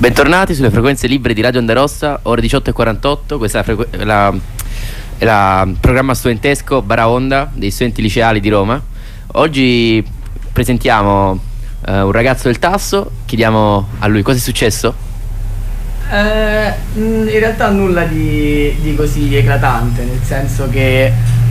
Bentornati sulle frequenze libere di Radio Onda Rossa, ore 18:48. Questa è la programma studentesco Bara Onda dei studenti liceali di Roma. Oggi presentiamo un ragazzo del Tasso. Chiediamo a lui cosa è successo. In realtà nulla di così eclatante, nel senso che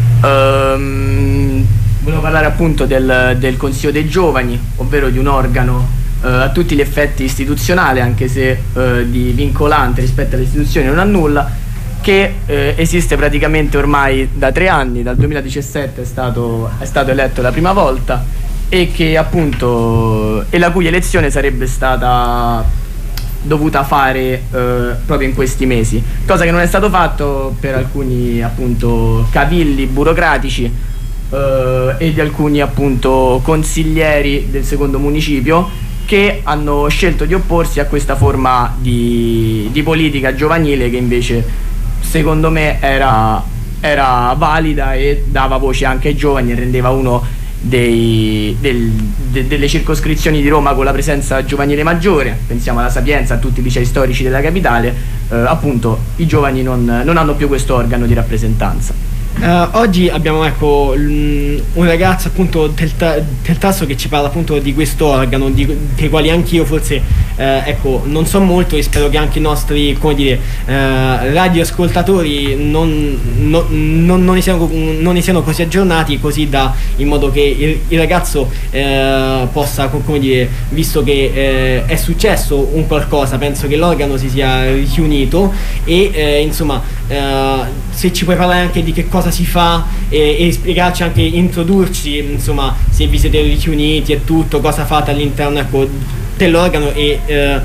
volevo parlare appunto del Consiglio dei Giovani, ovvero di un organo a tutti gli effetti istituzionale, anche se di vincolante rispetto alle istituzioni non ha nulla, che esiste praticamente ormai da 3 anni, dal 2017 è stato eletto la prima volta, e che appunto la cui elezione sarebbe stata dovuta fare proprio in questi mesi, cosa che non è stato fatto per alcuni appunto cavilli burocratici e di alcuni appunto consiglieri del secondo municipio, che hanno scelto di opporsi a questa forma di politica giovanile, che invece secondo me era valida e dava voce anche ai giovani e rendeva uno delle circoscrizioni di Roma con la presenza giovanile maggiore. Pensiamo alla Sapienza, a tutti i licei storici della capitale. Appunto i giovani non hanno più questo organo di rappresentanza. Oggi abbiamo un ragazzo appunto del Tasso che ci parla appunto di questo organo, dei quali anch'io forse non so molto, e spero che anche i nostri radioascoltatori non ne siano così aggiornati, così in modo che il ragazzo possa, visto che è successo un qualcosa, penso che l'organo si sia riunito e se ci puoi parlare anche di che cosa si fa e spiegarci, anche introdurci, se vi siete riuniti e tutto, cosa fate all'interno dell'organo e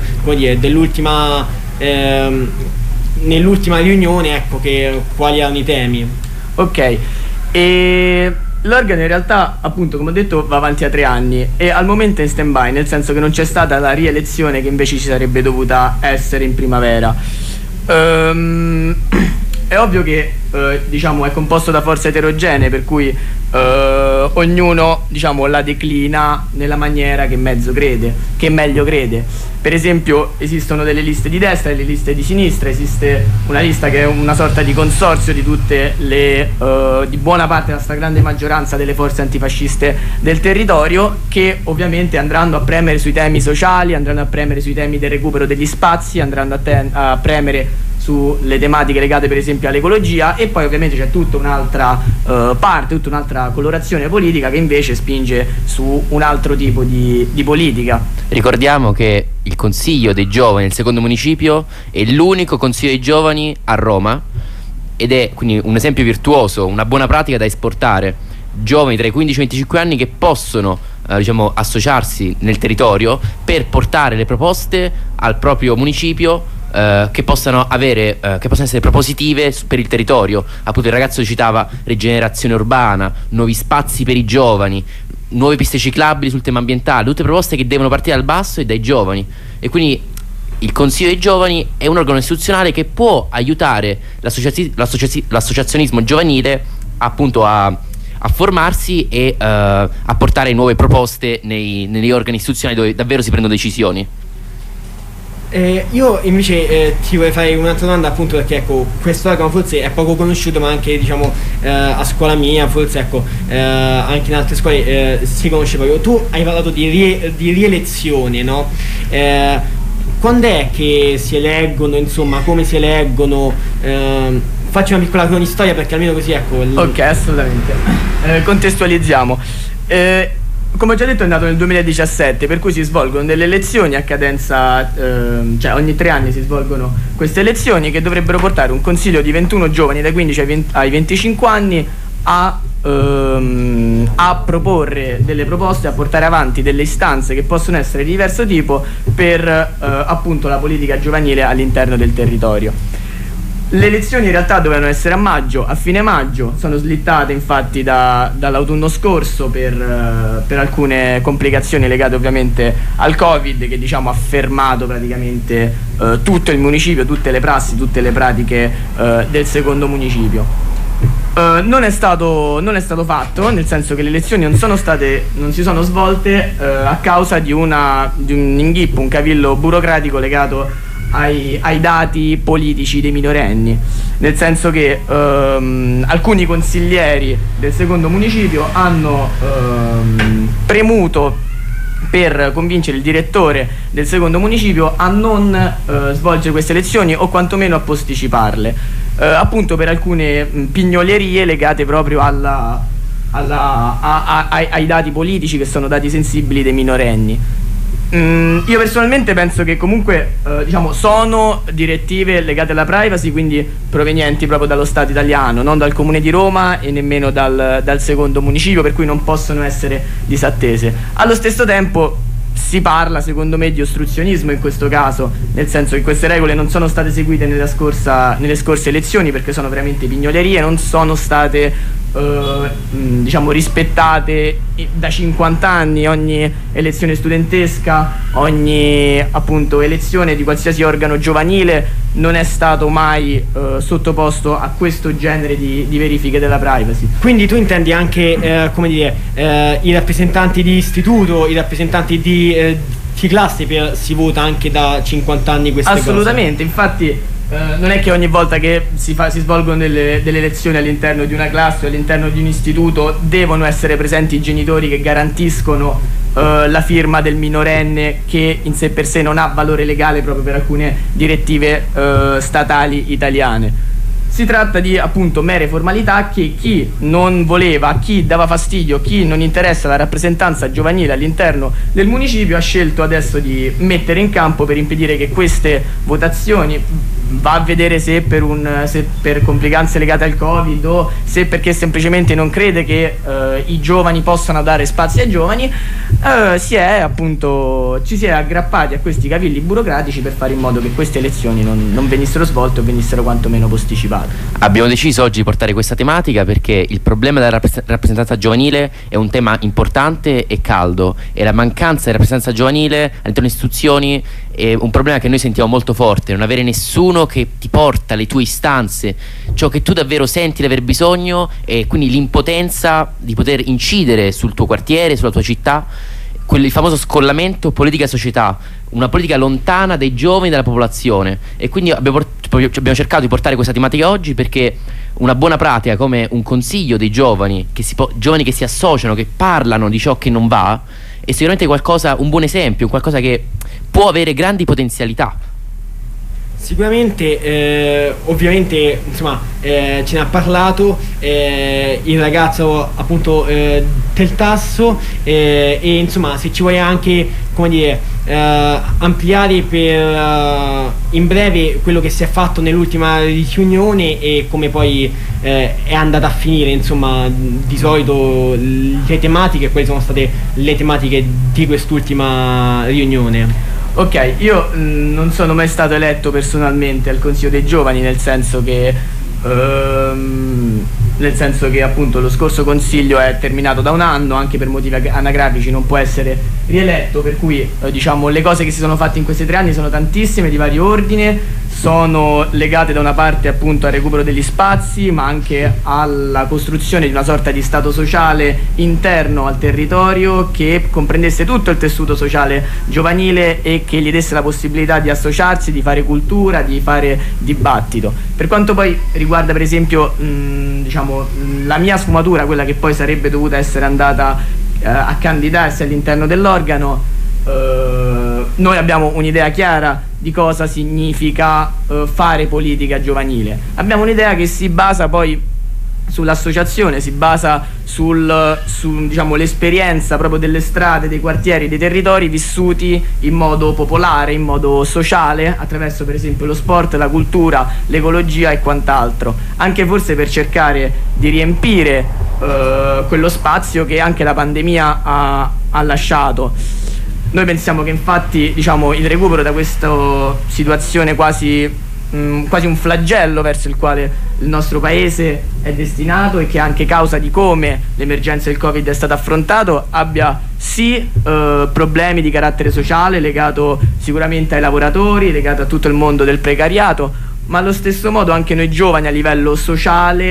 nell'ultima riunione, quali erano i temi. Ok, e l'organo in realtà, appunto, come ho detto, va avanti a 3 anni e al momento è in stand by, nel senso che non c'è stata la rielezione che invece ci sarebbe dovuta essere in primavera. È ovvio che è composto da forze eterogenee, per cui ognuno la declina nella maniera che meglio crede. Per esempio esistono delle liste di destra e delle liste di sinistra. Esiste una lista che è una sorta di consorzio di tutte di buona parte, la stragrande maggioranza delle forze antifasciste del territorio, che ovviamente andranno a premere sui temi sociali, andranno a premere sui temi del recupero degli spazi, andranno a premere sulle tematiche legate per esempio all'ecologia, e poi ovviamente c'è tutta un'altra parte, tutta un'altra colorazione politica che invece spinge su un altro tipo di politica. Ricordiamo che il Consiglio dei Giovani del secondo municipio è l'unico Consiglio dei Giovani a Roma, ed è quindi un esempio virtuoso, una buona pratica da esportare. Giovani tra i 15 e i 25 anni che possono associarsi nel territorio per portare le proposte al proprio municipio, che possano essere propositive per il territorio. Appunto il ragazzo citava rigenerazione urbana, nuovi spazi per i giovani, nuove piste ciclabili sul tema ambientale, tutte proposte che devono partire dal basso e dai giovani. E quindi il Consiglio dei Giovani è un organo istituzionale che può aiutare l'associazionismo giovanile appunto a formarsi e a portare nuove proposte negli organi istituzionali dove davvero si prendono decisioni. Io invece ti vorrei fare un'altra domanda, appunto, perché questo organo forse è poco conosciuto, ma anche a scuola mia, forse anche in altre scuole si conosceva. Tu hai parlato di rielezione, no? Quando è che si eleggono, come si eleggono? Faccio una piccola cronistoria, perché almeno così Ok, assolutamente. Contestualizziamo. Come ho già detto, è nato nel 2017, per cui si svolgono delle elezioni a cadenza, ogni 3 anni si svolgono queste elezioni, che dovrebbero portare un consiglio di 21 giovani dai 15 ai 25 anni a proporre delle proposte, a portare avanti delle istanze che possono essere di diverso tipo per appunto la politica giovanile all'interno del territorio. Le elezioni in realtà dovevano essere a fine maggio, sono slittate infatti dall'autunno scorso per alcune complicazioni legate ovviamente al Covid, che ha fermato praticamente tutto il municipio, tutte le prassi, tutte le pratiche del secondo municipio. Non è stato fatto, nel senso che le elezioni non si sono svolte a causa di un inghippo, un cavillo burocratico legato ai dati politici dei minorenni, nel senso che alcuni consiglieri del secondo municipio hanno premuto per convincere il direttore del secondo municipio a non svolgere queste elezioni o quantomeno a posticiparle, appunto per alcune pignolerie legate proprio ai dati politici, che sono dati sensibili dei minorenni. Io personalmente penso che comunque sono direttive legate alla privacy, quindi provenienti proprio dallo Stato italiano, non dal Comune di Roma e nemmeno dal secondo municipio, per cui non possono essere disattese. Allo stesso tempo si parla, secondo me, di ostruzionismo in questo caso, nel senso che queste regole non sono state seguite nelle scorse elezioni, perché sono veramente pignolerie, non sono state rispettate da 50 anni. Ogni elezione studentesca, ogni appunto elezione di qualsiasi organo giovanile non è stato mai sottoposto a questo genere di verifiche della privacy. Quindi tu intendi anche i rappresentanti di istituto, i rappresentanti di classe, si vota anche da 50 anni queste cose? Assolutamente, infatti non è che ogni volta che si svolgono delle elezioni all'interno di una classe o all'interno di un istituto devono essere presenti i genitori che garantiscono la firma del minorenne, che in sé per sé non ha valore legale proprio per alcune direttive statali italiane. Si tratta di appunto mere formalità che chi non voleva, chi dava fastidio, chi non interessa la rappresentanza giovanile all'interno del municipio ha scelto adesso di mettere in campo per impedire che queste votazioni, va a vedere se per complicanze legate al Covid o se perché semplicemente non crede che i giovani possano dare spazio ai giovani, ci si è aggrappati a questi cavilli burocratici per fare in modo che queste elezioni non venissero svolte o venissero quantomeno posticipate. Abbiamo deciso oggi di portare questa tematica perché il problema della rappresentanza giovanile è un tema importante e caldo, e la mancanza di rappresentanza giovanile all'interno delle istituzioni è un problema che noi sentiamo molto forte. Non avere nessuno che ti porta le tue istanze, ciò che tu davvero senti di aver bisogno, e quindi l'impotenza di poter incidere sul tuo quartiere, sulla tua città, il famoso scollamento politica-società, una politica lontana dai giovani, dalla popolazione. E quindi abbiamo cercato di portare questa tematica oggi perché una buona pratica come un consiglio dei giovani giovani che si associano, che parlano di ciò che non va, è sicuramente un buon esempio, qualcosa che può avere grandi potenzialità. Sicuramente, ovviamente, ce ne ha parlato il ragazzo appunto del Tasso, e insomma, se ci vuoi anche ampliare per in breve quello che si è fatto nell'ultima riunione e come poi è andata a finire, insomma, di solito le tematiche, quali sono state le tematiche di quest'ultima riunione. Ok, io non sono mai stato eletto personalmente al Consiglio dei Giovani, nel senso che appunto lo scorso Consiglio è terminato da un anno, anche per motivi anagrafici non può essere rieletto, per cui le cose che si sono fatte in questi 3 anni sono tantissime, di vario ordine, sono legate da una parte appunto al recupero degli spazi, ma anche alla costruzione di una sorta di stato sociale interno al territorio che comprendesse tutto il tessuto sociale giovanile e che gli desse la possibilità di associarsi, di fare cultura, di fare dibattito. Per quanto poi riguarda per esempio la mia sfumatura, quella che poi sarebbe dovuta essere andata a candidarsi all'interno dell'organo, noi abbiamo un'idea chiara di cosa significa fare politica giovanile. Abbiamo un'idea che si basa poi sull'associazione, si basa l'esperienza proprio delle strade, dei quartieri, dei territori vissuti in modo popolare, in modo sociale, attraverso per esempio lo sport, la cultura, l'ecologia e quant'altro, anche forse per cercare di riempire quello spazio che anche la pandemia ha lasciato. Noi pensiamo che infatti il recupero da questa situazione quasi un flagello verso il quale il nostro paese è destinato, e che anche causa di come l'emergenza del Covid è stata affrontato abbia sì problemi di carattere sociale legato sicuramente ai lavoratori, legato a tutto il mondo del precariato, ma allo stesso modo anche noi giovani a livello sociale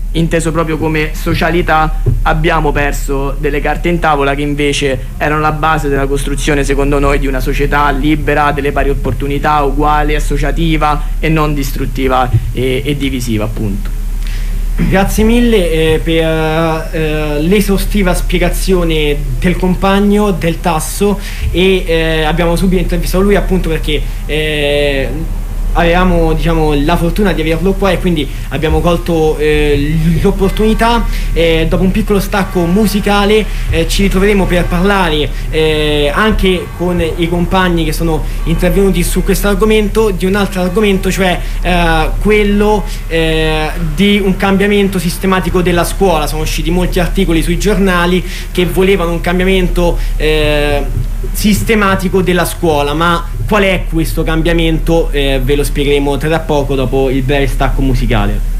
inteso proprio come socialità, abbiamo perso delle carte in tavola che invece erano la base della costruzione, secondo noi, di una società libera, delle pari opportunità, uguale, associativa e non distruttiva e divisiva, appunto. Grazie mille per l'esaustiva spiegazione del compagno, del Tasso, e abbiamo subito intervistato lui appunto perché avevamo, diciamo, la fortuna di averlo qua e quindi abbiamo colto l'opportunità. Dopo un piccolo stacco musicale ci ritroveremo per parlare anche con i compagni che sono intervenuti su questo argomento, di un altro argomento, cioè quello di un cambiamento sistematico della scuola. Sono usciti molti articoli sui giornali che volevano un cambiamento sistematico della scuola, ma qual è questo cambiamento? Ve lo spiegheremo tra poco, dopo il breve stacco musicale.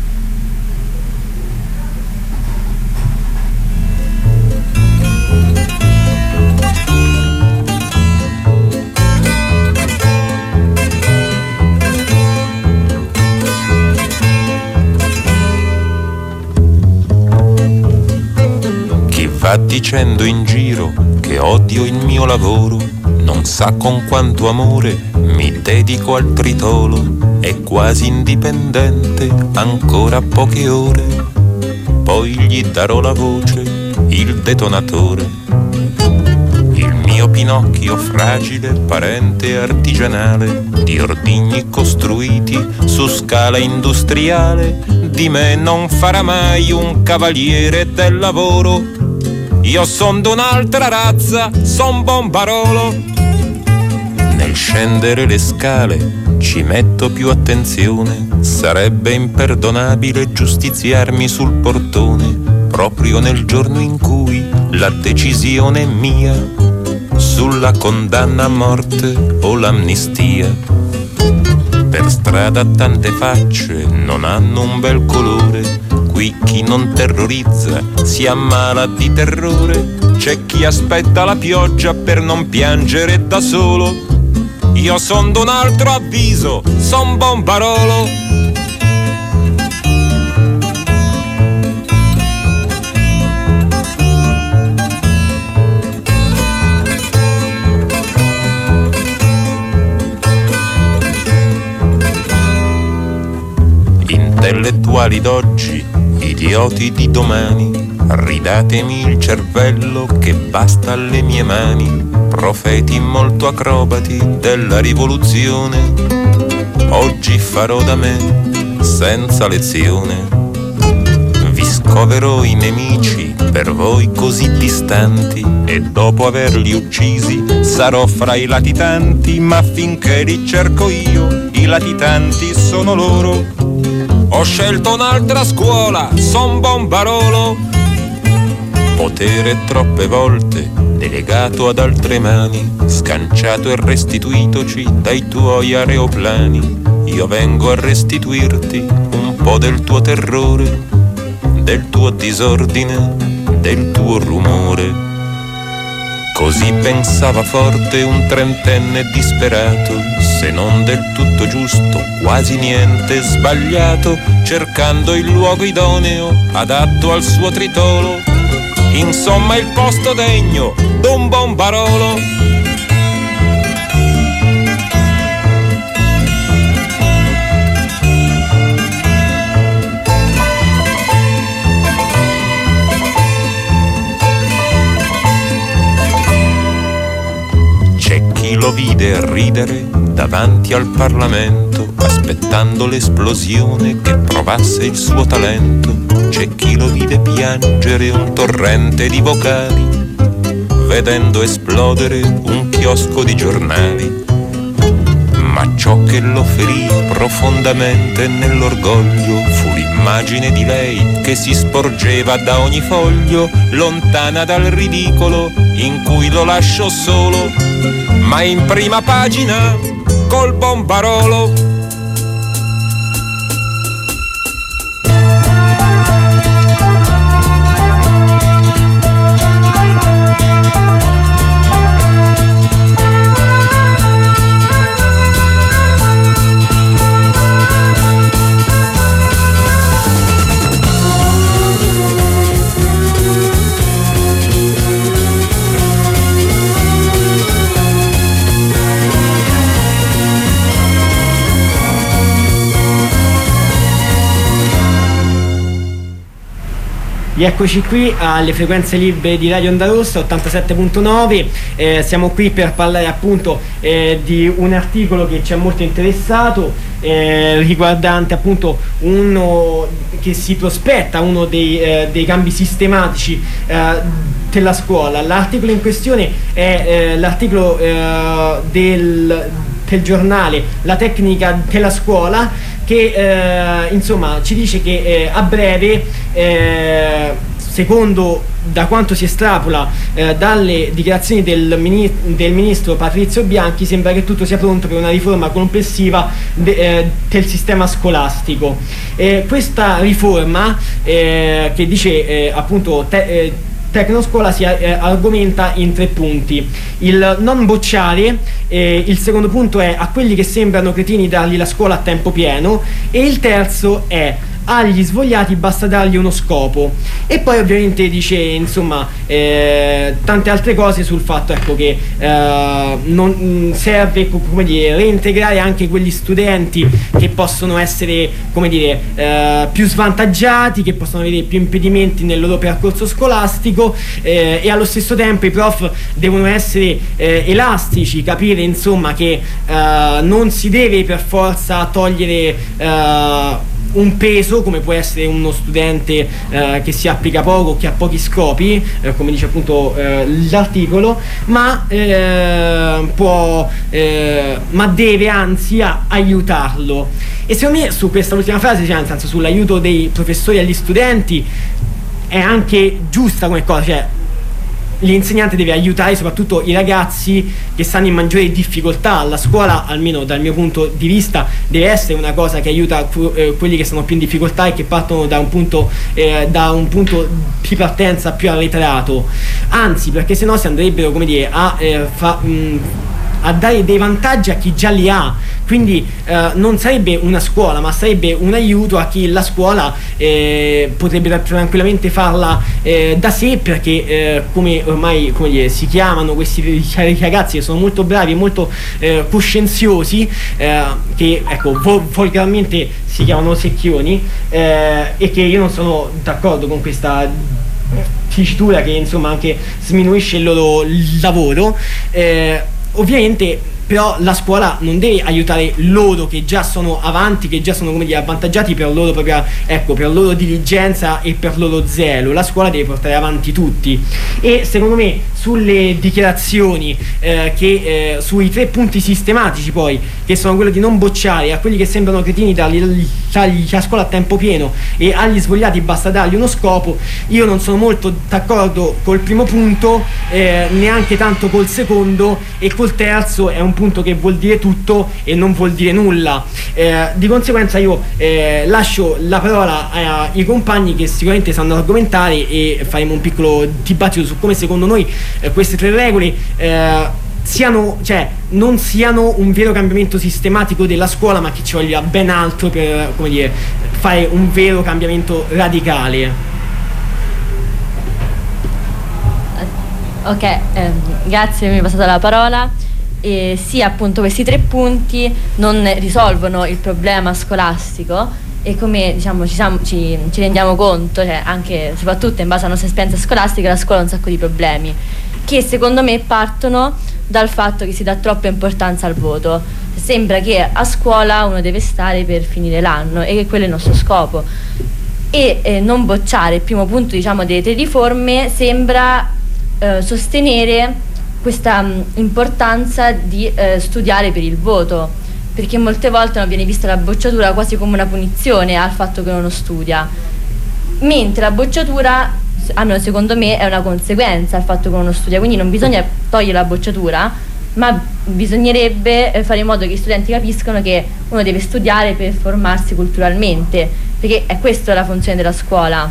Chi va dicendo in giro che odio il mio lavoro non sa con quanto amore mi dedico al tritolo. È quasi indipendente, ancora poche ore, poi gli darò la voce, il detonatore. Il mio Pinocchio fragile, parente artigianale, di ordigni costruiti su scala industriale, di me non farà mai un cavaliere del lavoro. Io son d'un'altra razza, son Bombarolo. Nel scendere le scale ci metto più attenzione, sarebbe imperdonabile giustiziarmi sul portone, proprio nel giorno in cui la decisione è mia sulla condanna a morte o l'amnistia. Per strada tante facce non hanno un bel colore, qui chi non terrorizza si ammala di terrore, c'è chi aspetta la pioggia per non piangere da solo. Io son d'un altro avviso, son Bombarolo. Intellettuali d'oggi, idioti di domani, ridatemi il cervello che basta alle mie mani. Profeti molto acrobati della rivoluzione, oggi farò da me senza lezione. Vi scoverò i nemici per voi così distanti e dopo averli uccisi sarò fra i latitanti, ma finché li cerco io i latitanti sono loro. Ho scelto un'altra scuola, son Bombarolo. Potere troppe volte delegato ad altre mani, scanciato e restituitoci dai tuoi aeroplani. Io vengo a restituirti un po' del tuo terrore, del tuo disordine, del tuo rumore. Così pensava forte un trentenne disperato, se non del tutto giusto, quasi niente sbagliato, cercando il luogo idoneo, adatto al suo tritolo. Insomma il posto degno d'un Bombarolo. C'è chi lo vide ridere davanti al Parlamento, aspettando l'esplosione che provasse il suo talento. C'è chi lo vide piangere un torrente di vocali, vedendo esplodere un chiosco di giornali. Ma ciò che lo ferì profondamente nell'orgoglio fu l'immagine di lei che si sporgeva da ogni foglio, lontana dal ridicolo in cui lo lasciò solo, ma in prima pagina col Bombarolo. Rieccoci qui alle frequenze libere di Radio Onda Rossa 87.9. Siamo qui per parlare appunto di un articolo che ci ha molto interessato, riguardante appunto uno che si prospetta uno dei cambi sistematici della scuola. L'articolo in questione è l'articolo del giornale La Tecnica della Scuola, che insomma ci dice che a breve, secondo da quanto si estrapola dalle dichiarazioni del ministro Patrizio Bianchi, sembra che tutto sia pronto per una riforma complessiva del sistema scolastico. Questa riforma, che dice appunto Tecnoscuola, si argomenta in 3 punti. Il non bocciare, il secondo punto è a quelli che sembrano cretini dargli la scuola a tempo pieno, e il terzo è agli svogliati basta dargli uno scopo. E poi ovviamente dice insomma tante altre cose sul fatto, ecco, che non serve, come dire, reintegrare anche quegli studenti che possono essere, come dire, più svantaggiati, che possono avere più impedimenti nel loro percorso scolastico, e allo stesso tempo i prof devono essere elastici, capire insomma che non si deve per forza togliere un peso, come può essere uno studente che si applica poco, che ha pochi scopi, come dice appunto l'articolo, ma deve anzi aiutarlo. E secondo me su questa ultima frase, cioè nel senso sull'aiuto dei professori agli studenti, è anche giusta come cosa, cioè l'insegnante deve aiutare soprattutto i ragazzi che stanno in maggiore difficoltà. La scuola, almeno dal mio punto di vista, deve essere una cosa che aiuta quelli che sono più in difficoltà e che partono da un punto di partenza più arretrato, anzi, perché sennò si andrebbero, come dire, a dare dei vantaggi a chi già li ha. Quindi non sarebbe una scuola, ma sarebbe un aiuto a chi la scuola potrebbe tranquillamente farla da sé, perché come ormai, come dire, si chiamano questi ragazzi che sono molto bravi e molto coscienziosi, che ecco volgarmente si chiamano secchioni, e che io non sono d'accordo con questa dicitura che insomma anche sminuisce il loro lavoro. Ovviamente però la scuola non deve aiutare loro che già sono avanti, che già sono, come dire, avvantaggiati per loro propria, ecco, per loro diligenza e per loro zelo. La scuola deve portare avanti tutti. E secondo me sulle dichiarazioni sui 3 punti sistematici, poi, che sono quello di non bocciare, a quelli che sembrano cretini dargli la scuola a tempo pieno, e agli svogliati basta dargli uno scopo, io non sono molto d'accordo col primo punto, neanche tanto col secondo, e col terzo è un punto che vuol dire tutto e non vuol dire nulla. Di conseguenza io lascio la parola ai compagni che sicuramente sanno argomentare, e faremo un piccolo dibattito su come secondo noi queste 3 regole non siano un vero cambiamento sistematico della scuola, ma che ci voglia ben altro per, come dire, fare un vero cambiamento radicale. Ok, grazie, mi è passata la parola. Sì, appunto, questi 3 punti non risolvono il problema scolastico, e come diciamo ci rendiamo conto, cioè, anche soprattutto in base alla nostra esperienza scolastica, la scuola ha un sacco di problemi che secondo me partono dal fatto che si dà troppa importanza al voto. Sembra che a scuola uno deve stare per finire l'anno, e che quello è il nostro scopo. E non bocciare il primo punto, diciamo, delle 3 riforme sembra sostenere questa importanza di studiare per il voto, perché molte volte non viene vista la bocciatura quasi come una punizione al fatto che uno studia, mentre la bocciatura, almeno secondo me, è una conseguenza al fatto che uno studia. Quindi non bisogna togliere la bocciatura, ma bisognerebbe fare in modo che gli studenti capiscano che uno deve studiare per formarsi culturalmente, perché è questa la funzione della scuola.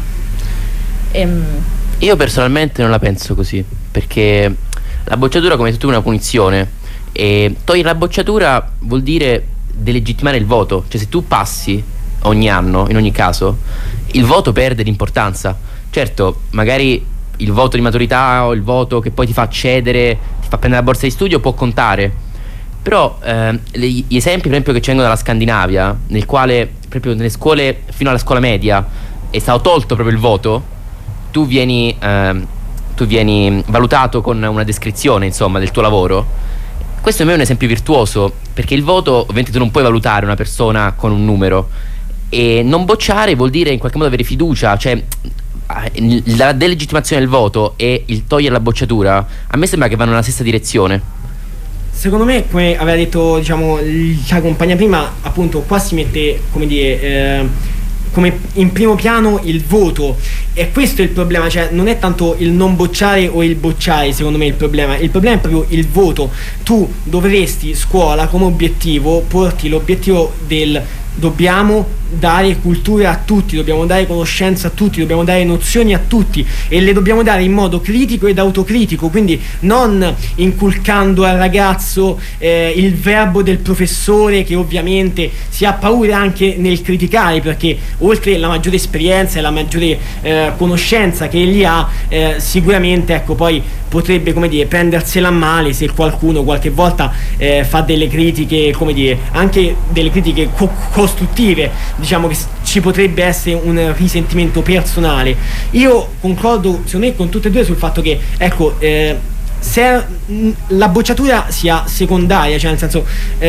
Io personalmente non la penso così, perché la bocciatura, come hai detto tu, è una punizione, e togliere la bocciatura vuol dire delegittimare il voto. Cioè, se tu passi ogni anno, in ogni caso, il voto perde d'importanza. Certo, magari il voto di maturità o il voto che poi ti fa accedere, ti fa prendere la borsa di studio può contare, però gli esempi per esempio che ci vengono dalla Scandinavia, nel quale proprio nelle scuole fino alla scuola media è stato tolto proprio il voto, tu vieni valutato con una descrizione, insomma, del tuo lavoro. Questo per me è un esempio virtuoso, perché il voto, ovviamente tu non puoi valutare una persona con un numero, e non bocciare vuol dire in qualche modo avere fiducia, cioè la delegittimazione del voto e il togliere la bocciatura a me sembra che vanno nella stessa direzione. Secondo me, come aveva detto, diciamo, la compagna prima, appunto qua si mette, come dire, come in primo piano il voto, e questo è il problema, cioè non è tanto il non bocciare o il bocciare, secondo me il problema è proprio il voto. Tu dovresti, scuola, come obiettivo porti l'obiettivo del dobbiamo dare cultura a tutti, dobbiamo dare conoscenza a tutti, dobbiamo dare nozioni a tutti, e le dobbiamo dare in modo critico ed autocritico, quindi non inculcando al ragazzo il verbo del professore, che ovviamente si ha paura anche nel criticare, perché oltre la maggiore esperienza e la maggiore conoscenza che egli ha, sicuramente, ecco, poi potrebbe, come dire, prendersela a male se qualcuno qualche volta fa delle critiche, come dire, anche delle critiche costruttive, diciamo che ci potrebbe essere un risentimento personale. Io concordo, secondo me, con tutte e due sul fatto che, ecco, se la bocciatura sia secondaria, cioè nel senso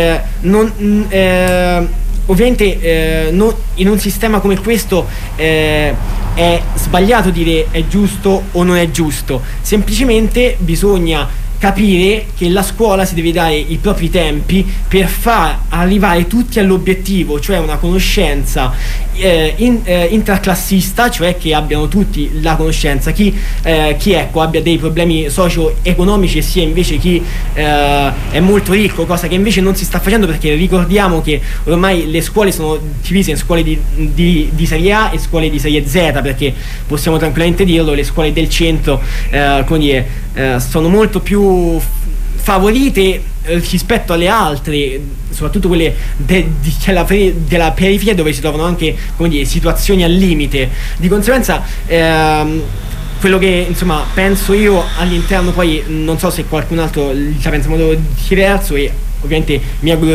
ovviamente in un sistema come questo è sbagliato dire è giusto o non è giusto, semplicemente bisogna capire che la scuola si deve dare i propri tempi per far arrivare tutti all'obiettivo, cioè una conoscenza interclassista, cioè che abbiano tutti la conoscenza, chi ecco abbia dei problemi socio-economici, e sia invece chi è molto ricco, cosa che invece non si sta facendo, perché ricordiamo che ormai le scuole sono divise in scuole di serie A e scuole di serie Z, perché possiamo tranquillamente dirlo, le scuole del centro come dire, sono molto più favorite rispetto alle altre, soprattutto quelle della periferia, dove si trovano anche, come dire, situazioni al limite. Di conseguenza quello che, insomma, penso io all'interno, poi non so se qualcun altro la pensa in modo diverso, e ovviamente mi auguro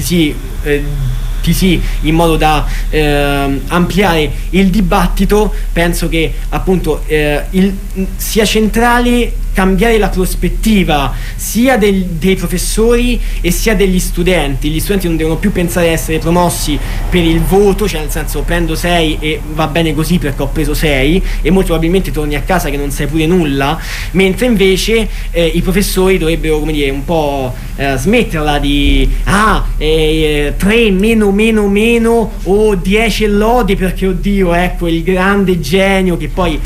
di sì, in modo da ampliare il dibattito, penso che appunto sia centrale cambiare la prospettiva sia dei professori e sia degli studenti. Gli studenti non devono più pensare a essere promossi per il voto, cioè nel senso prendo 6 e va bene così perché ho preso 6, e molto probabilmente torni a casa che non sai pure nulla, mentre invece i professori dovrebbero, come dire, un po' smetterla di 3 meno o 10 lodi perché oddio, ecco il grande genio, che poi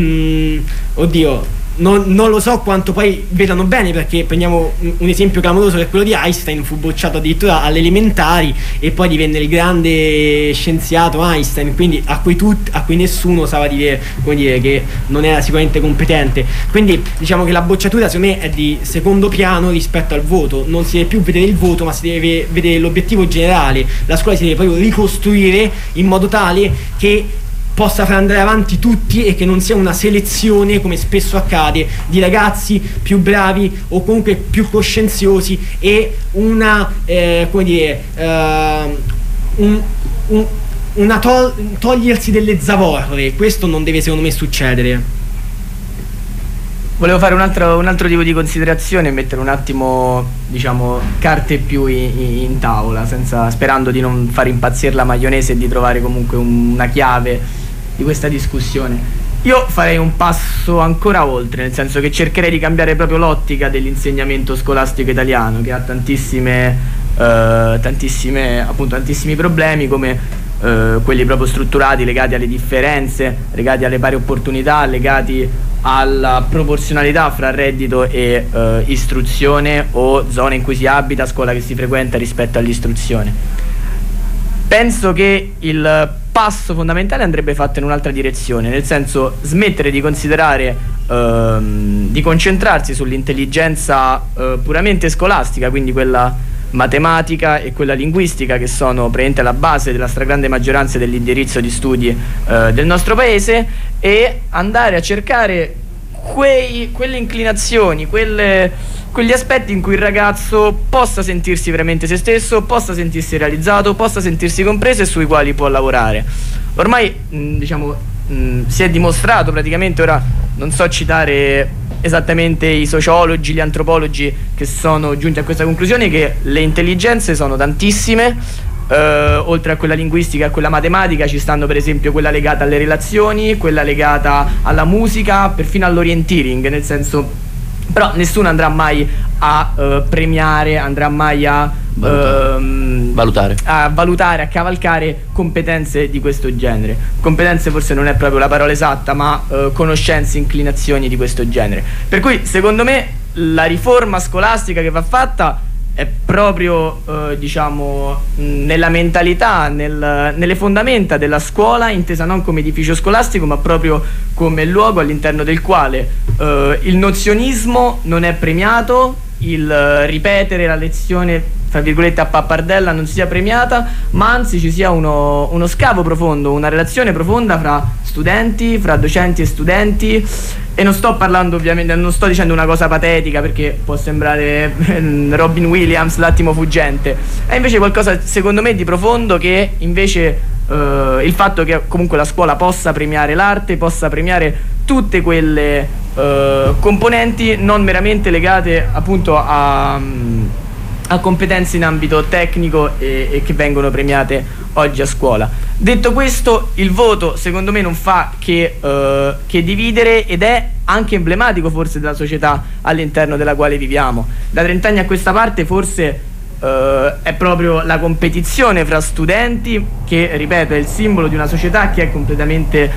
oddio, non lo so quanto poi vedano bene, perché prendiamo un esempio clamoroso che è quello di Einstein, fu bocciato addirittura alle elementari e poi divenne il grande scienziato Einstein, quindi a cui nessuno sapeva dire, come dire, che non era sicuramente competente. Quindi diciamo che la bocciatura secondo me è di secondo piano rispetto al voto, non si deve più vedere il voto ma si deve vedere l'obiettivo generale. La scuola si deve proprio ricostruire in modo tale che possa far andare avanti tutti e che non sia una selezione, come spesso accade, di ragazzi più bravi o comunque più coscienziosi e una come dire togliersi delle zavorre. Questo non deve, secondo me, succedere. Volevo fare un altro tipo di considerazione e mettere un attimo, diciamo, carte più in tavola, sperando di non far impazzire la maionese e di trovare comunque una chiave di questa discussione. Io farei un passo ancora oltre, nel senso che cercherei di cambiare proprio l'ottica dell'insegnamento scolastico italiano, che ha tantissimi problemi, come quelli proprio strutturati, legati alle differenze, legati alle pari opportunità, legati alla proporzionalità fra reddito e istruzione, o zone in cui si abita, scuola che si frequenta rispetto all'istruzione. Penso che il passo fondamentale andrebbe fatto in un'altra direzione, nel senso smettere di considerare, di concentrarsi sull'intelligenza puramente scolastica, quindi quella matematica e quella linguistica, che sono praticamente la base della stragrande maggioranza dell'indirizzo di studi del nostro paese, e andare a cercare quelle inclinazioni, quegli aspetti in cui il ragazzo possa sentirsi veramente se stesso, possa sentirsi realizzato, possa sentirsi compreso e sui quali può lavorare. Ormai diciamo si è dimostrato praticamente, ora non so citare esattamente i sociologi, gli antropologi che sono giunti a questa conclusione, che le intelligenze sono tantissime. Oltre a quella linguistica e a quella matematica ci stanno per esempio quella legata alle relazioni, quella legata alla musica, perfino all'orienteering, nel senso, però nessuno andrà mai a premiare, andrà mai a valutare, a cavalcare competenze di questo genere. Competenze forse non è proprio la parola esatta, ma conoscenze, inclinazioni di questo genere. Per cui secondo me la riforma scolastica che va fatta è proprio diciamo nella mentalità, nelle fondamenta della scuola, intesa non come edificio scolastico ma proprio come luogo all'interno del quale il nozionismo non è premiato, il ripetere la lezione fra virgolette a pappardella non sia premiata, ma anzi ci sia uno scavo profondo, una relazione profonda fra studenti, fra docenti e studenti. E non sto parlando ovviamente, non sto dicendo una cosa patetica perché può sembrare Robin Williams, l'attimo fuggente, è invece qualcosa secondo me di profondo, che invece il fatto che comunque la scuola possa premiare l'arte, possa premiare tutte quelle componenti non meramente legate appunto a competenze in ambito tecnico e che vengono premiate oggi a scuola. Detto questo, il voto secondo me non fa che dividere, ed è anche emblematico forse della società all'interno della quale viviamo. Da 30 anni a questa parte forse è proprio la competizione fra studenti che, ripeto, è il simbolo di una società che è completamente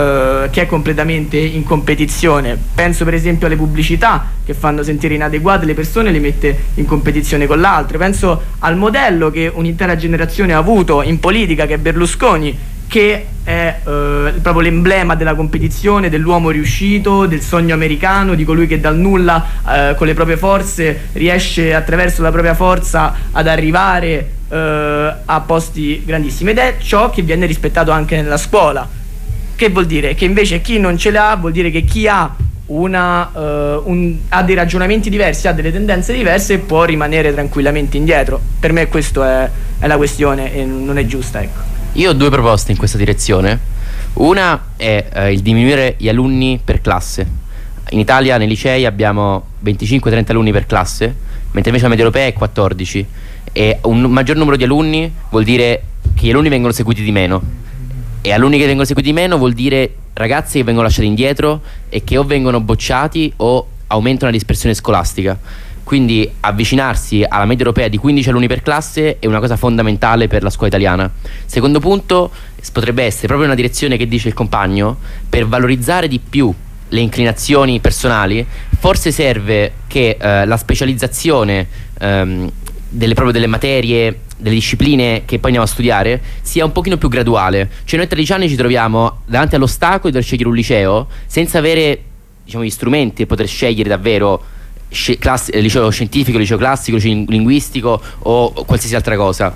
in competizione. Penso per esempio alle pubblicità che fanno sentire inadeguate le persone, le mette in competizione con l'altro. Penso al modello che un'intera generazione ha avuto in politica, che è Berlusconi, che è proprio l'emblema della competizione, dell'uomo riuscito, del sogno americano, di colui che dal nulla con le proprie forze riesce attraverso la propria forza ad arrivare a posti grandissimi, ed è ciò che viene rispettato anche nella scuola. Che vuol dire? Che invece chi non ce l'ha vuol dire che chi ha ha dei ragionamenti diversi, ha delle tendenze diverse, può rimanere tranquillamente indietro. Per me questo è la questione e non è giusta, ecco. Io ho due proposte in questa direzione. Una è il diminuire gli alunni per classe. In Italia nei licei abbiamo 25-30 alunni per classe, mentre invece la media europea è 14, e un maggior numero di alunni vuol dire che gli alunni vengono seguiti di meno, e alunni che vengono seguiti di meno vuol dire ragazzi che vengono lasciati indietro e che o vengono bocciati o aumentano la dispersione scolastica. Quindi avvicinarsi alla media europea di 15 alunni per classe è una cosa fondamentale per la scuola italiana. Secondo punto, potrebbe essere proprio una direzione che dice il compagno, per valorizzare di più le inclinazioni personali. Forse serve che la specializzazione proprio delle materie, delle discipline che poi andiamo a studiare sia un pochino più graduale. Cioè noi a 13 anni ci troviamo davanti all'ostacolo di dover scegliere un liceo senza avere, diciamo, gli strumenti per poter scegliere davvero liceo scientifico, liceo classico, liceo linguistico o qualsiasi altra cosa.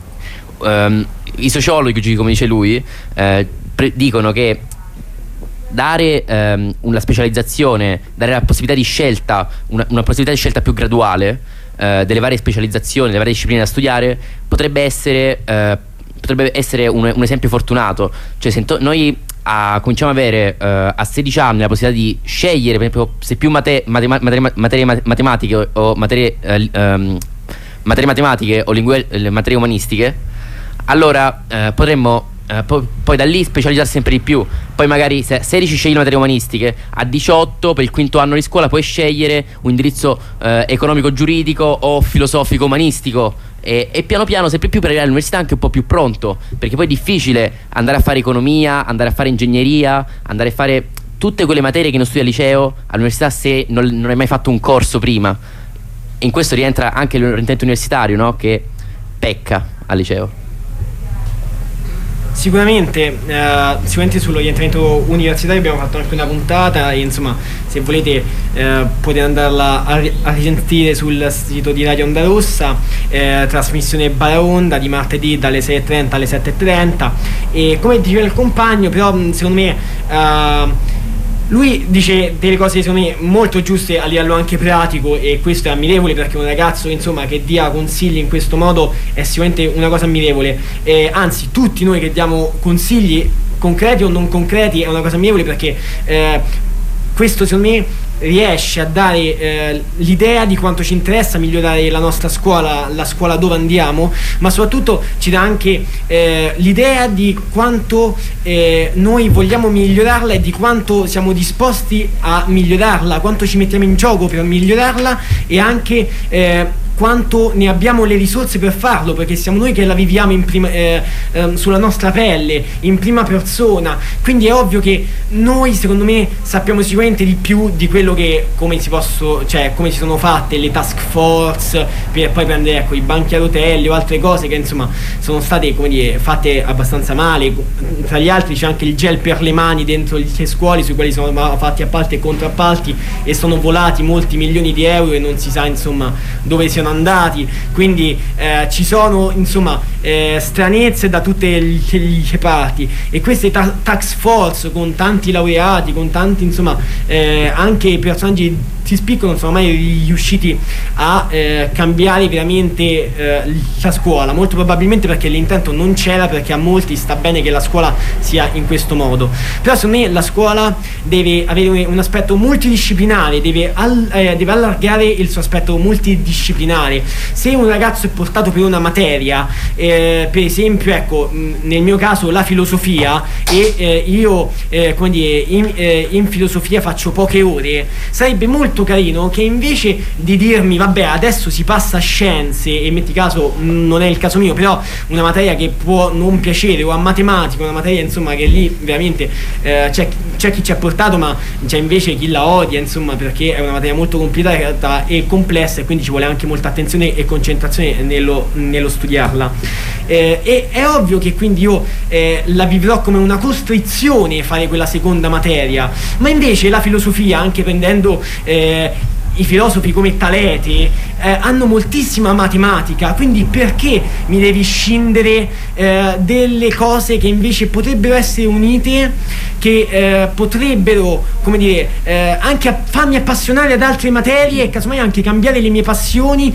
I sociologi, come dice lui, dicono che dare una specializzazione, dare la possibilità di scelta, una possibilità di scelta più graduale delle varie specializzazioni, delle varie discipline da studiare, potrebbe essere un esempio fortunato. Cioè se noi cominciamo ad avere a 16 anni la possibilità di scegliere, per esempio, se più materie matematiche o materie matematiche o materie umanistiche, allora potremmo poi da lì specializzarsi sempre di più. Poi magari se a 16 scegli le materie umanistiche, a 18 per il quinto anno di scuola puoi scegliere un indirizzo economico-giuridico o filosofico-umanistico, e piano piano sempre più per arrivare all'università anche un po' più pronto, perché poi è difficile andare a fare economia, andare a fare ingegneria, andare a fare tutte quelle materie che non studi al liceo all'università se non hai mai fatto un corso prima. E in questo rientra anche l'orientamento universitario, no? Che pecca al liceo. Sicuramente sull'orientamento universitario abbiamo fatto anche una puntata, e insomma se volete potete andarla a risentire sul sito di Radio Onda Rossa, trasmissione Baraonda di martedì dalle 6:30 alle 7:30. E come diceva il compagno, però secondo me lui dice delle cose secondo me molto giuste a livello anche pratico, e questo è ammirevole, perché un ragazzo insomma che dia consigli in questo modo è sicuramente una cosa ammirevole. Anzi, tutti noi che diamo consigli concreti o non concreti è una cosa amichevole, perché questo secondo me riesce a dare l'idea di quanto ci interessa migliorare la nostra scuola, la scuola dove andiamo, ma soprattutto ci dà anche l'idea di quanto noi vogliamo migliorarla e di quanto siamo disposti a migliorarla, quanto ci mettiamo in gioco per migliorarla, e anche quanto ne abbiamo le risorse per farlo, perché siamo noi che la viviamo sulla nostra pelle, in prima persona. Quindi è ovvio che noi, secondo me, sappiamo sicuramente di più di quello che come si sono fatte le task force per poi prendere, ecco, i banchi a rotelle o altre cose che insomma sono state, come dire, fatte abbastanza male. Tra gli altri c'è anche il gel per le mani dentro le scuole, sui quali sono fatti appalti e contrappalti e sono volati molti milioni di euro e non si sa insomma dove siano andati. Quindi ci sono insomma stranezze da tutte le parti, e queste task force con tanti laureati, con tanti insomma anche personaggi si spicco non sono mai riusciti a cambiare veramente la scuola, molto probabilmente perché l'intento non c'era, perché a molti sta bene che la scuola sia in questo modo. Però secondo me la scuola deve avere un aspetto multidisciplinare, deve allargare il suo aspetto multidisciplinare. Se un ragazzo è portato per una materia, per esempio, ecco, nel mio caso la filosofia, e io come dire, in filosofia faccio poche ore, sarebbe molto carino che invece di dirmi vabbè adesso si passa a scienze, e metti caso non è il caso mio, però una materia che può non piacere, o a matematica, una materia insomma che lì veramente c'è chi ci ha portato, ma c'è invece chi la odia, insomma, perché è una materia molto complicata e complessa, e quindi ci vuole anche molta attenzione e concentrazione nello studiarla. E è ovvio che quindi io la vivrò come una costrizione fare quella seconda materia, ma invece la filosofia, anche prendendo i filosofi come Talete, hanno moltissima matematica, quindi perché mi devi scindere delle cose che invece potrebbero essere unite, che potrebbero, come dire, anche farmi appassionare ad altre materie e casomai anche cambiare le mie passioni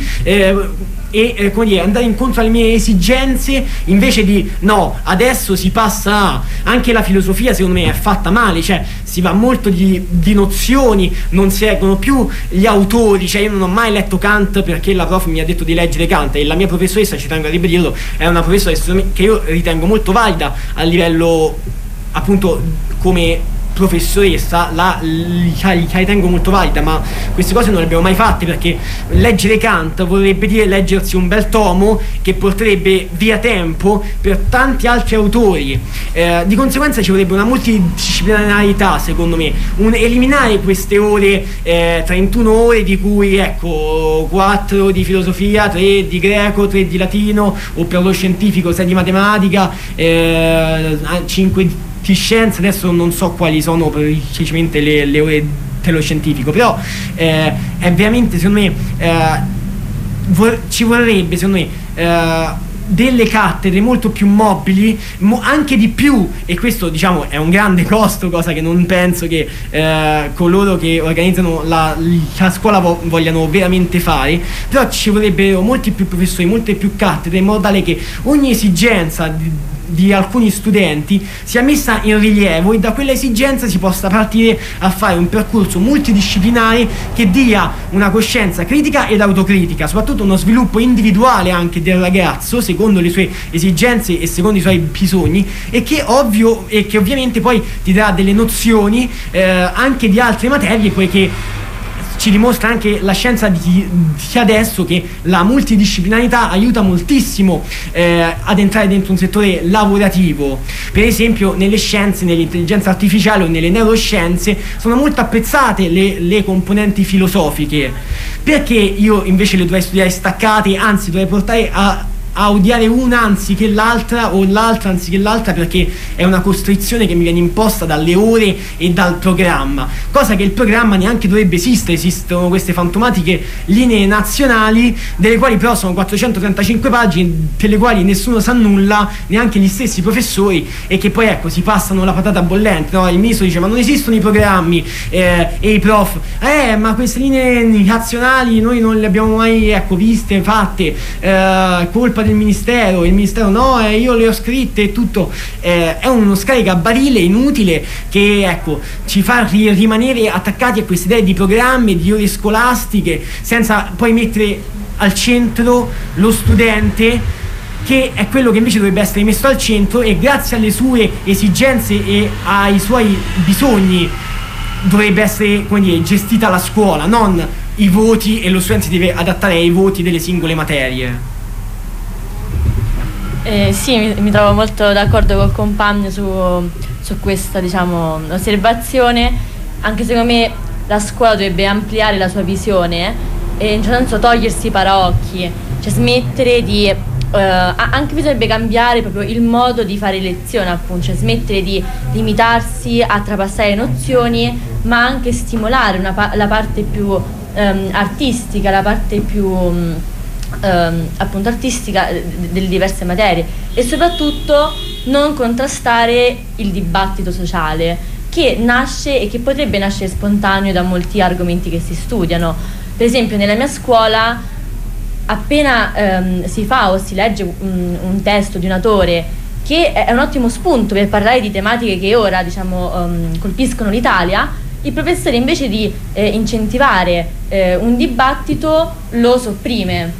e come dire, andare incontro alle mie esigenze, invece di no, adesso si passa a... Anche la filosofia secondo me è fatta male, cioè si va molto di nozioni, non si leggono più gli autori, cioè io non ho mai letto Kant perché la prof mi ha detto di leggere Kant, e la mia professoressa, ci tengo a ribadirlo, è una professoressa che io ritengo molto valida a livello appunto come professoressa, la ritengo molto valida, ma queste cose non le abbiamo mai fatte, perché leggere Kant vorrebbe dire leggersi un bel tomo che porterebbe via tempo per tanti altri autori, di conseguenza ci vorrebbe una multidisciplinarità, secondo me, eliminare queste ore, 31 ore di cui ecco 4 di filosofia, 3 di greco, 3 di latino, o per lo scientifico 6 di matematica, 5 di scienze, adesso non so quali sono precisamente le ore dello scientifico, però è veramente, secondo me, ci vorrebbe, secondo me, delle cattedre molto più mobili, anche di più, e questo diciamo è un grande costo, cosa che non penso che coloro che organizzano la scuola vogliano veramente fare, però ci vorrebbero molti più professori, molte più cattedre, in modo tale che ogni esigenza di alcuni studenti sia messa in rilievo, e da quella esigenza si possa partire a fare un percorso multidisciplinare che dia una coscienza critica ed autocritica, soprattutto uno sviluppo individuale anche del ragazzo secondo le sue esigenze e secondo i suoi bisogni, e che ovviamente poi ti dà delle nozioni anche di altre materie, poiché ci dimostra anche la scienza di adesso che la multidisciplinarità aiuta moltissimo ad entrare dentro un settore lavorativo. Per esempio nelle scienze, nell'intelligenza artificiale o nelle neuroscienze sono molto apprezzate le componenti filosofiche, perché io invece le dovrei studiare staccate, anzi dovrei portare a odiare una anziché l'altra, o l'altra anziché l'altra, perché è una costrizione che mi viene imposta dalle ore e dal programma, cosa che il programma neanche dovrebbe esistere. Esistono queste fantomatiche linee nazionali, delle quali però sono 435 pagine, per le quali nessuno sa nulla, neanche gli stessi professori, e che poi ecco si passano la patata bollente, no? Il ministro dice ma non esistono i programmi, e i prof ma queste linee nazionali noi non le abbiamo mai viste, fatte, colpa colpa del ministero, il ministero no, io le ho scritte e tutto, è uno scaricabarile inutile che, ecco, ci fa rimanere attaccati a queste idee di programmi, di ore scolastiche, senza poi mettere al centro lo studente, che è quello che invece dovrebbe essere messo al centro, e grazie alle sue esigenze e ai suoi bisogni dovrebbe essere, come dire, gestita la scuola, non i voti, e lo studente si deve adattare ai voti delle singole materie. Sì, mi trovo molto d'accordo col compagno su questa, diciamo, osservazione. Anche secondo me la scuola dovrebbe ampliare la sua visione e in un certo senso togliersi i paraocchi, cioè smettere di anche bisognerebbe cambiare proprio il modo di fare lezione, appunto, cioè smettere di limitarsi a trapassare nozioni, ma anche stimolare la parte più artistica, la parte più appunto artistica delle diverse materie, e soprattutto non contrastare il dibattito sociale che nasce e che potrebbe nascere spontaneo da molti argomenti che si studiano. Per esempio nella mia scuola, appena si fa o si legge un testo di un autore che è un ottimo spunto per parlare di tematiche che ora, diciamo, colpiscono l'Italia, il professore, invece di incentivare un dibattito, lo sopprime.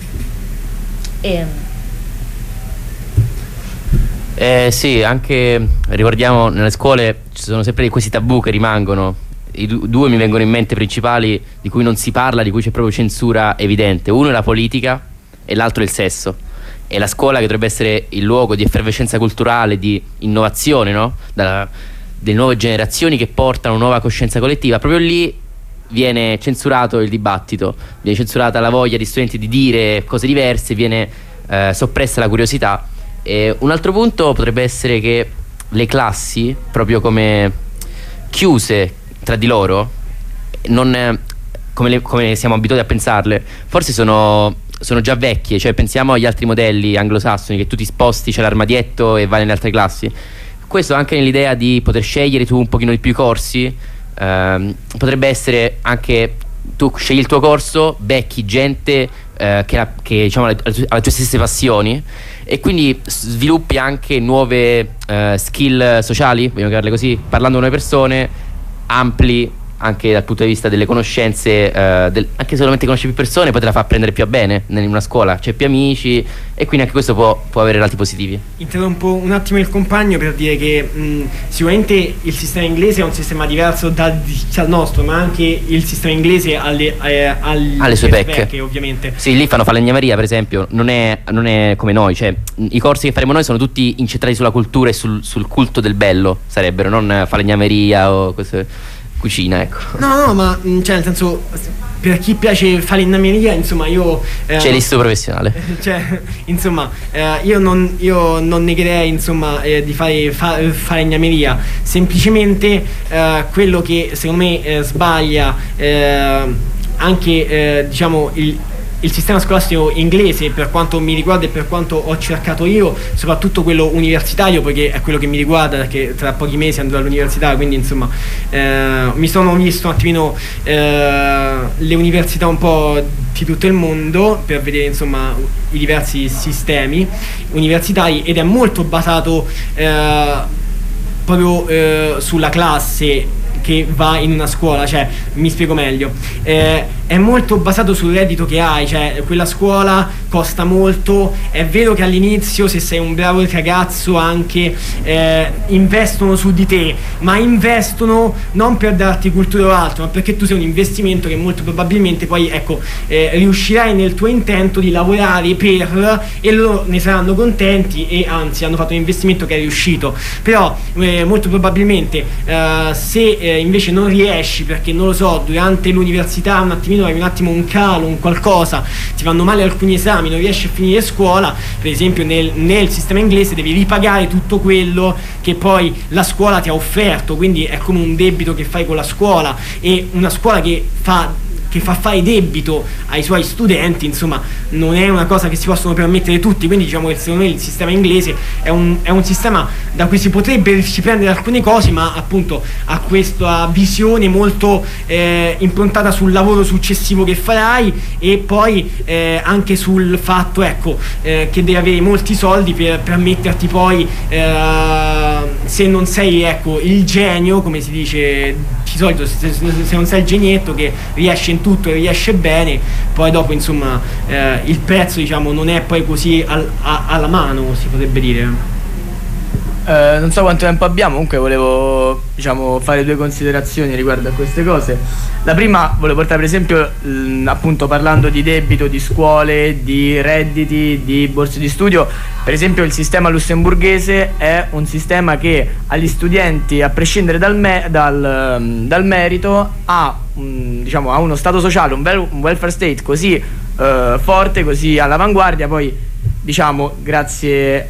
Sì, anche ricordiamo, nelle scuole ci sono sempre questi tabù che rimangono. I due mi vengono in mente principali di cui non si parla, di cui c'è proprio censura evidente. Uno è la politica e l'altro è il sesso. E la scuola, che dovrebbe essere il luogo di effervescenza culturale, di innovazione, no? Delle nuove generazioni che portano nuova coscienza collettiva, proprio lì viene censurato il dibattito, viene censurata la voglia di studenti di dire cose diverse, viene soppressa la curiosità. E un altro punto potrebbe essere che le classi, proprio come chiuse tra di loro, non come siamo abituati a pensarle, forse sono già vecchie. Cioè pensiamo agli altri modelli anglosassoni, che tu ti sposti, c'è l'armadietto e vai nelle altre classi. Questo anche nell'idea di poter scegliere tu un pochino di più i corsi, potrebbe essere anche tu scegli il tuo corso, becchi gente che diciamo ha le tue stesse passioni, e quindi sviluppi anche nuove skill sociali, vogliamo chiamarle così, parlando con le persone, ampli anche dal punto di vista delle conoscenze, anche solamente conosci più persone, poi te la fa prendere più a bene in una scuola, c'è più amici, e quindi anche questo può avere lati positivi. Interrompo un attimo il compagno per dire che sicuramente il sistema inglese è un sistema diverso dal nostro, ma anche il sistema inglese alle sue pecche, ovviamente. Sì, lì fanno falegnameria, per esempio, non è come noi, cioè i corsi che faremo noi sono tutti incentrati sulla cultura e sul culto del bello, sarebbero, non falegnameria o queste cucina, ecco. No, ma cioè, nel senso, per chi piace falegnameria, insomma, io c'è l'istituto professionale. Cioè, insomma, io non negherei, insomma, di fare falegnameria. Semplicemente quello che secondo me sbaglia anche diciamo il sistema scolastico inglese, per quanto mi riguarda e per quanto ho cercato io, soprattutto quello universitario, perché è quello che mi riguarda, perché tra pochi mesi andrò all'università, quindi insomma mi sono visto un attimino le università un po' di tutto il mondo per vedere insomma i diversi sistemi universitari, ed è molto basato proprio sulla classe che va in una scuola. Cioè, mi spiego meglio, è molto basato sul reddito che hai, cioè quella scuola costa molto. È vero che all'inizio, se sei un bravo ragazzo, anche investono su di te, ma investono non per darti cultura o altro, ma perché tu sei un investimento che molto probabilmente poi, ecco, riuscirai nel tuo intento di lavorare per, e loro ne saranno contenti, e anzi hanno fatto un investimento che è riuscito. Però molto probabilmente se invece non riesci, perché non lo so, durante l'università un attimino hai un attimo un calo, un qualcosa, ti vanno male alcuni esami, non riesci a finire scuola, per esempio nel sistema inglese devi ripagare tutto quello che poi la scuola ti ha offerto, quindi è come un debito che fai con la scuola, e una scuola che fa che fa fare debito ai suoi studenti, insomma non è una cosa che si possono permettere tutti, quindi diciamo che secondo me il sistema inglese è un sistema da cui si potrebbe riprendere alcune cose, ma appunto ha questa visione molto improntata sul lavoro successivo che farai, e poi anche sul fatto, ecco, che devi avere molti soldi per metterti poi, se non sei, ecco, il genio, come si dice di solito, se non sei il genietto che riesce in tutto e riesce bene, poi dopo insomma il prezzo, diciamo, non è poi così alla mano, si potrebbe dire. Non so quanto tempo abbiamo, comunque volevo, diciamo, fare 2 considerazioni riguardo a queste cose. La prima volevo portare per esempio, appunto parlando di debito, di scuole, di redditi, di borse di studio, per esempio il sistema lussemburghese è un sistema che agli studenti, a prescindere dal merito, ha uno stato sociale, un welfare state così forte, così all'avanguardia, poi diciamo grazie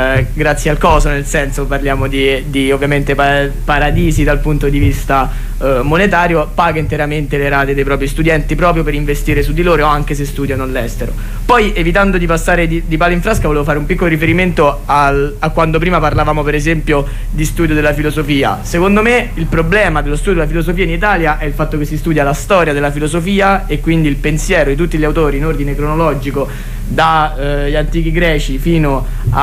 al coso, nel senso parliamo di ovviamente paradisi dal punto di vista monetario, paga interamente le rate dei propri studenti proprio per investire su di loro, anche se studiano all'estero. Poi, evitando di passare di palo in frasca, volevo fare un piccolo riferimento a quando prima parlavamo per esempio di studio della filosofia. Secondo me il problema dello studio della filosofia in Italia è il fatto che si studia la storia della filosofia e quindi il pensiero di tutti gli autori in ordine cronologico, dagli antichi greci fino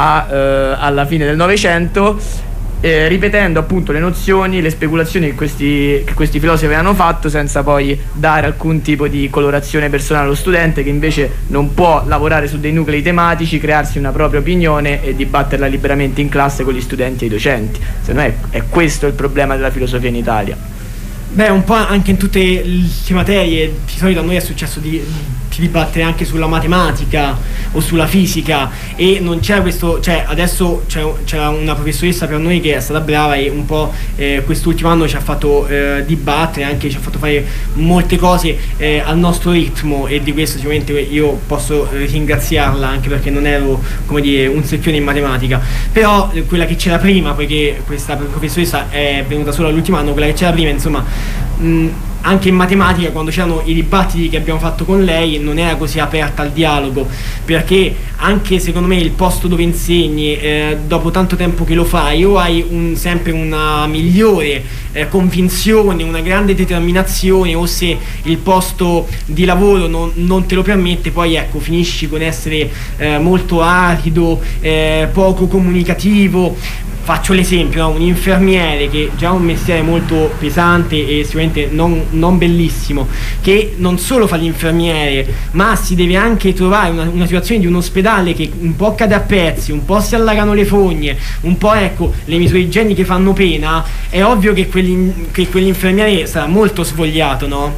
alla fine del Novecento, ripetendo appunto le nozioni, le speculazioni che questi filosofi avevano fatto, senza poi dare alcun tipo di colorazione personale allo studente, che invece non può lavorare su dei nuclei tematici, crearsi una propria opinione e dibatterla liberamente in classe con gli studenti e i docenti. Secondo me è questo il problema della filosofia in Italia. Beh, un po' anche in tutte le materie, di solito a noi è successo di dibattere anche sulla matematica o sulla fisica, e non c'è questo, cioè adesso c'è una professoressa per noi che è stata brava e un po' quest'ultimo anno ci ha fatto dibattere, anche ci ha fatto fare molte cose al nostro ritmo, e di questo sicuramente io posso ringraziarla, anche perché non ero, come dire, un secchione in matematica. Però quella che c'era prima, poiché questa professoressa è venuta solo all'ultimo anno, quella che c'era prima, insomma, anche in matematica, quando c'erano i dibattiti che abbiamo fatto con lei, non era così aperta al dialogo, perché anche secondo me il posto dove insegni, dopo tanto tempo che lo fai, o hai sempre una migliore convinzione, una grande determinazione, o se il posto di lavoro non te lo permette, poi ecco, finisci con essere molto arido, poco comunicativo. Faccio l'esempio, no? Un infermiere, che già è un mestiere molto pesante e sicuramente non bellissimo, che non solo fa l'infermiere, ma si deve anche trovare una situazione di un ospedale che un po' cade a pezzi, un po' si allagano le fogne, un po', ecco, le misure igieniche fanno pena. È ovvio che quell'infermiere sarà molto svogliato, no?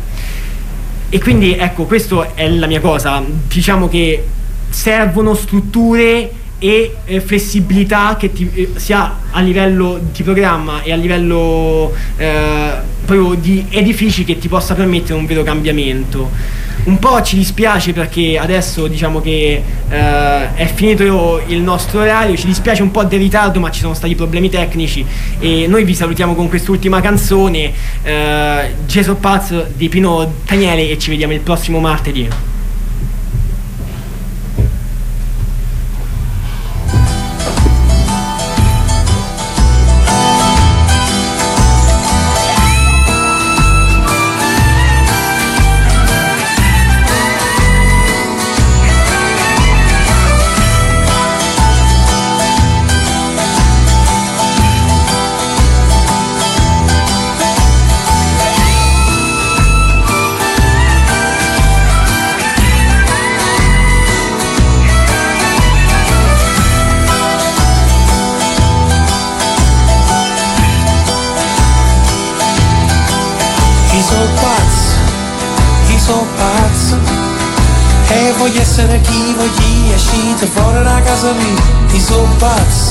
E quindi ecco, questa è la mia cosa. Diciamo che servono strutture e flessibilità che sia a livello di programma e a livello proprio di edifici, che ti possa permettere un vero cambiamento. Un po' ci dispiace perché adesso diciamo che è finito il nostro orario, ci dispiace un po' del ritardo, ma ci sono stati problemi tecnici, e noi vi salutiamo con quest'ultima canzone, Gesù Paz di Pino Daniele, e ci vediamo il prossimo martedì. Voglio essere chi voglio, uscite fuori da casa mia. Io so pazzo,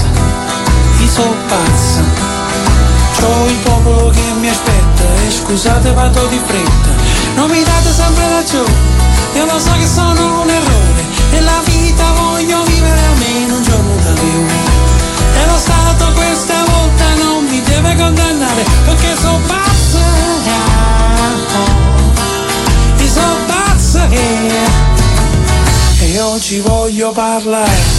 c'ho il popolo che mi aspetta, e scusate vado di fretta. Non mi date sempre ragione, io lo so che sono un errore, nella vita voglio vivere almeno un giorno da più. E lo Stato questa volta non mi deve condannare, perché so pazzo, io so ci voglio parlare.